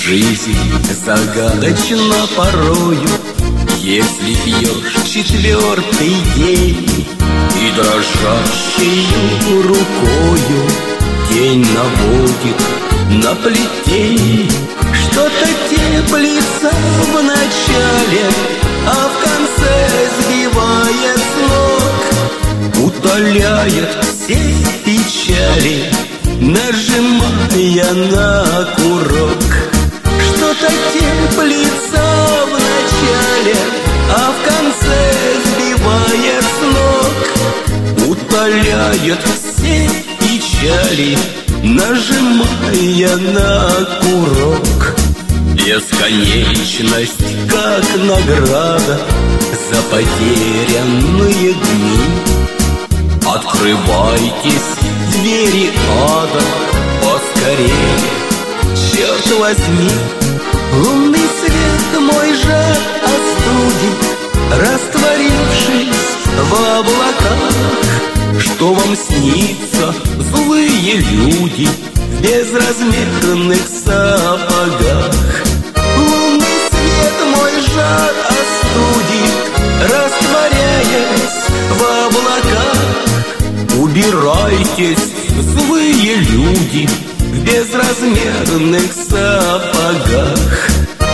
Жизнь загадочна порою, если пьешь четвертый день и дрожащею рукою день наводит на плетень. Что-то теплится в начале, а в конце сбивает с ног, утоляет все печали, нажимая на курок. Что-то теплится в начале, а в конце сбивает с ног, утоляет все печали, нажимая на курок. Бесконечность, как награда за потерянные дни. Открывайтесь, двери ада, поскорее, черт возьми. Лунный свет мой жар остудит, растворившись в облаках. Что вам снится, злые люди в безразмерных сапогах? Лунный свет мой жар остудит, растворяясь в облаках. Убирайтесь, злые люди в безразмерных сапогах.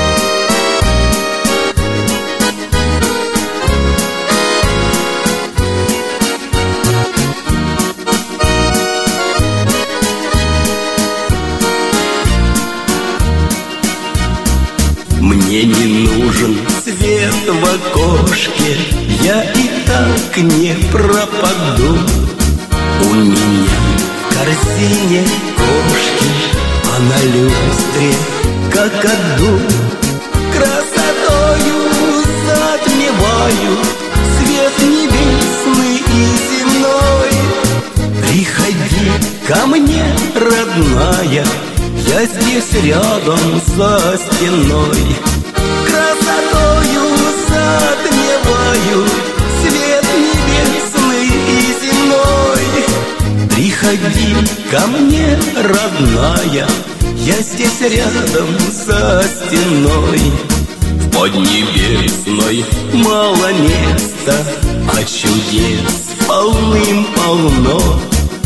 Мне не нужен свет в окошке, я и так не пропаду. У меня в корзине кошки, а на люстре какаду. Красотою затмеваю свет небесный и земной. Приходи ко мне, родная, я здесь рядом за стеной. Красотою затмеваю свет небесный и земной. Приходи ко мне, родная, я здесь рядом за стеной. В Поднебесной мало места, а чудес полным-полно.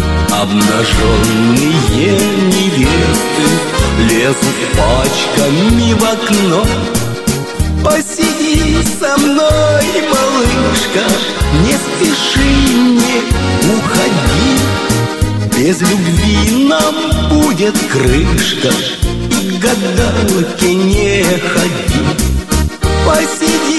Обнаженные невесты лезут пачками в окно. Посиди со мной, малышка, не спеши, не уходи. Без любви нам будет крышка, и к гадалке не ходи. Посиди